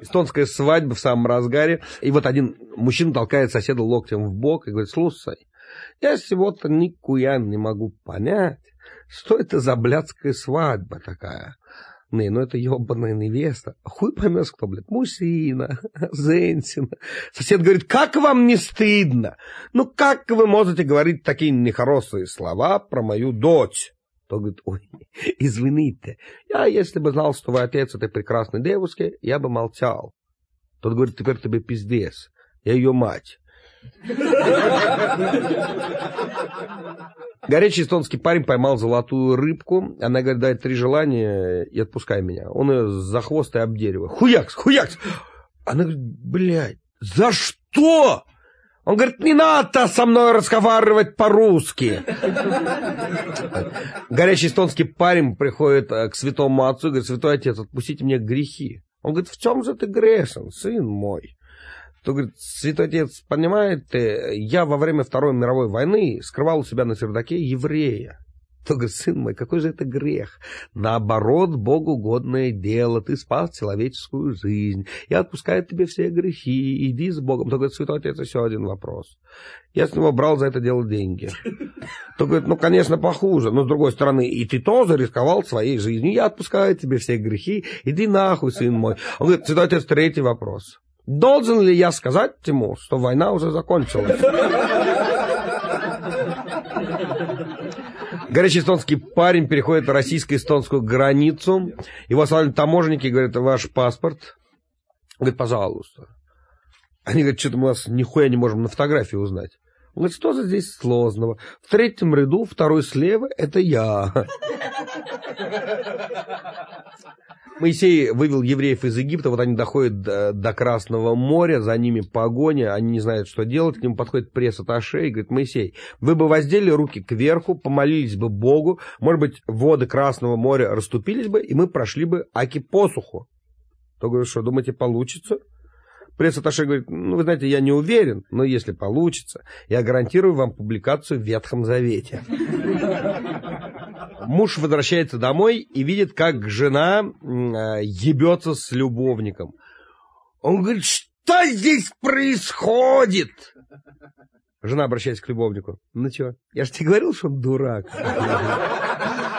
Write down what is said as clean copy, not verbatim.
Эстонская свадьба в самом разгаре. И вот один мужчина толкает соседа локтем в бок и говорит: слушай, я сегодня никуя не могу понять, что это за блядская свадьба такая. Не, ну это ебаная невеста. Хуй поймешь, кто, блядь, мужчина, женщина. Сосед говорит: как вам не стыдно? Ну как вы можете говорить такие нехорошие слова про мою дочь? Тот говорит: ой, извините, я если бы знал, что вы отец этой прекрасной девушки, я бы молчал. Тот говорит: теперь тебе пиздец, я ее мать. Горячий эстонский парень поймал золотую рыбку. Она говорит: дай 3 желания и отпускай меня. Он ее за хвост и об дерево. Хуякс, хуякс. Она говорит: блядь, за что? Он говорит: не надо со мной разговаривать по-русски. Горячий эстонский парень приходит к святому отцу и говорит: святой отец, отпустите мне грехи. Он говорит: в чем же ты грешен, сын мой? То говорит: святой отец, понимаете, я во время Второй мировой войны скрывал у себя на чердаке еврея. То говорит: сын мой, какой же это грех? Наоборот, Богу угодное дело, ты спас человеческую жизнь, я отпускаю тебе все грехи, иди с Богом. То говорит: святой отец, еще один вопрос. Я с него брал за это дело деньги. То говорит: ну, конечно, похуже, но с другой стороны, и ты тоже рисковал своей жизнью, я отпускаю тебе все грехи, иди нахуй, сын мой. Он говорит: святой отец, 3-й вопрос. Должен ли я сказать ему, что война уже закончилась? Горячий эстонский парень переходит российско-эстонскую границу. Его останавливают таможенники и говорят: ваш паспорт. Он говорит: пожалуйста. Они говорят: что-то мы вас нихуя не можем на фотографии узнать. Он говорит: что же здесь сложного? В 3-м ряду, 2-й слева, это я. Моисей вывел евреев из Египта, вот они доходят до Красного моря, за ними погоня, они не знают, что делать, к нему подходит пресс-атташе и говорит: Моисей, вы бы воздели руки кверху, помолились бы Богу, может быть, воды Красного моря расступились бы, и мы прошли бы аки посуху. То говорит: что, думаете, получится? Пресс-атташе говорит: ну, вы знаете, я не уверен, но если получится, я гарантирую вам публикацию в Ветхом Завете. Муж возвращается домой и видит, как жена ебется с любовником. Он говорит: что здесь происходит? Жена обращается к любовнику: ну что, я же тебе говорил, что он дурак.